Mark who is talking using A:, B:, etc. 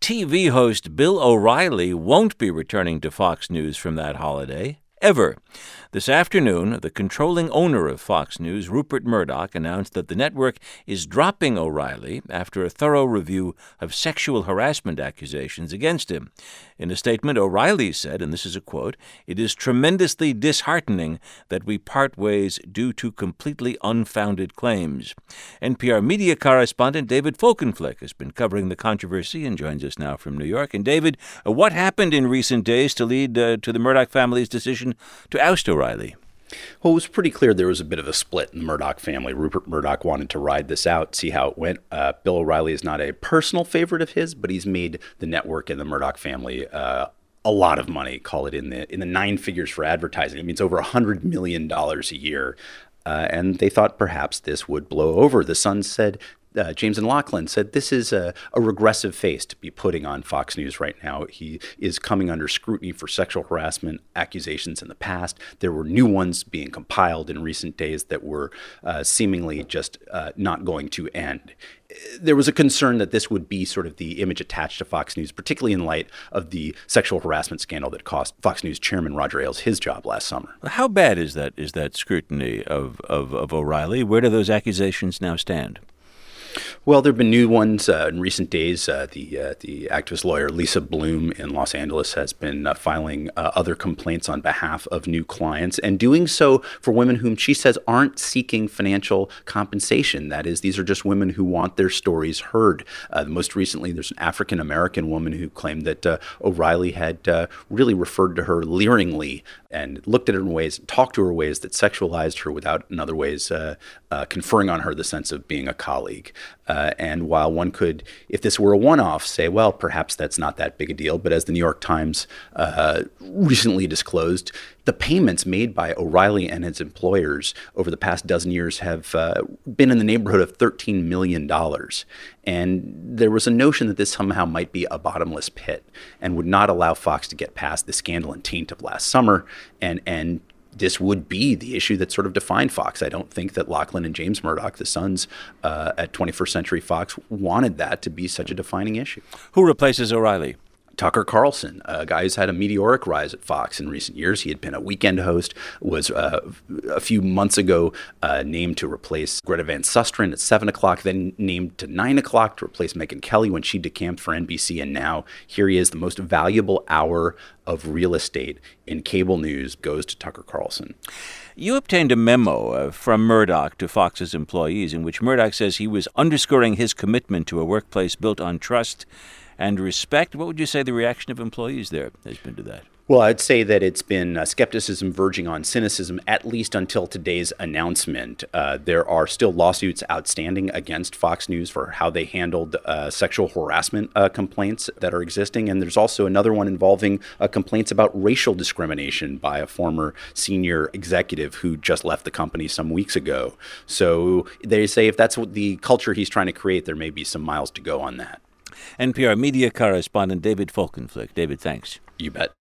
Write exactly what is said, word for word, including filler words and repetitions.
A: T V host Bill O'Reilly won't be returning to Fox News from that holiday, ever. This afternoon, the controlling owner of Fox News, Rupert Murdoch, announced that the network is dropping O'Reilly after a thorough review of sexual harassment accusations against him. In a statement, O'Reilly said, and this is a quote, "It is tremendously disheartening that we part ways due to completely unfounded claims." N P R media correspondent David Folkenflik has been covering the controversy and joins us now from New York. And David, uh, what happened in recent days to lead uh, to the Murdoch family's decision to oust O'Reilly?
B: Well, it was pretty clear there was a bit of a split in the Murdoch family. Rupert Murdoch wanted to ride this out, see how it went. Uh, Bill O'Reilly is not a personal favorite of his, but he's made the network and the Murdoch family uh, a lot of money. Call it in the in the nine figures for advertising. It means over one hundred million dollars a year. Uh, and they thought perhaps this would blow over. The Sun said, Uh, James and Lachlan said this is a, a regressive face to be putting on Fox News right now. He is coming under scrutiny for sexual harassment accusations in the past. There were new ones being compiled in recent days that were uh, seemingly just uh, not going to end. There was a concern that this would be sort of the image attached to Fox News, particularly in light of the sexual harassment scandal that cost Fox News chairman Roger Ailes his job last summer.
A: How bad is that, is that scrutiny of, of, of O'Reilly? Where do those accusations now stand?
B: Well, there have been new ones uh, in recent days. Uh, the uh, the activist lawyer Lisa Bloom in Los Angeles has been uh, filing uh, other complaints on behalf of new clients and doing so for women whom she says aren't seeking financial compensation. That is, these are just women who want their stories heard. Uh, most recently, there's an African-American woman who claimed that uh, O'Reilly had uh, really referred to her leeringly and looked at her in ways, talked to her in ways that sexualized her without, in other ways, uh, uh, conferring on her the sense of being a colleague. Uh, and while one could, if this were a one-off, say, well, perhaps that's not that big a deal. But as the New York Times uh, recently disclosed, the payments made by O'Reilly and its employers over the past dozen years have uh, been in the neighborhood of thirteen million dollars. And there was a notion that this somehow might be a bottomless pit and would not allow Fox to get past the scandal and taint of last summer and and this would be the issue that sort of defined Fox. I don't think that Lachlan and James Murdoch, the sons uh, at twenty-first Century Fox, wanted that to be such a defining issue.
A: Who replaces O'Reilly?
B: Tucker Carlson, a guy who's had a meteoric rise at Fox in recent years. He had been a weekend host, was uh, a few months ago uh, named to replace Greta Van Susteren at seven o'clock, then named to nine o'clock to replace Megyn Kelly when she decamped for N B C. And now here he is, the most valuable hour of real estate in cable news goes to Tucker Carlson.
A: You obtained a memo uh, from Murdoch to Fox's employees in which Murdoch says he was underscoring his commitment to a workplace built on trust and respect. What would you say the reaction of employees there has been to that?
B: Well, I'd say that it's been uh, skepticism verging on cynicism, at least until today's announcement. Uh, there are still lawsuits outstanding against Fox News for how they handled uh, sexual harassment uh, complaints that are existing. And there's also another one involving uh, complaints about racial discrimination by a former senior executive who just left the company some weeks ago. So they say if that's what the culture he's trying to create, there may be some miles to go on that.
A: N P R media correspondent David Folkenflik. David, thanks.
B: You bet.